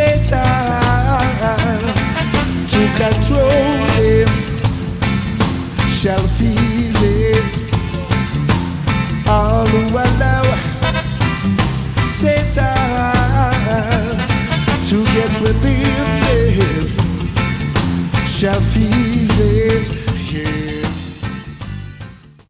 Satan to control him shall feel it. All who allow Satan to get within him shall feel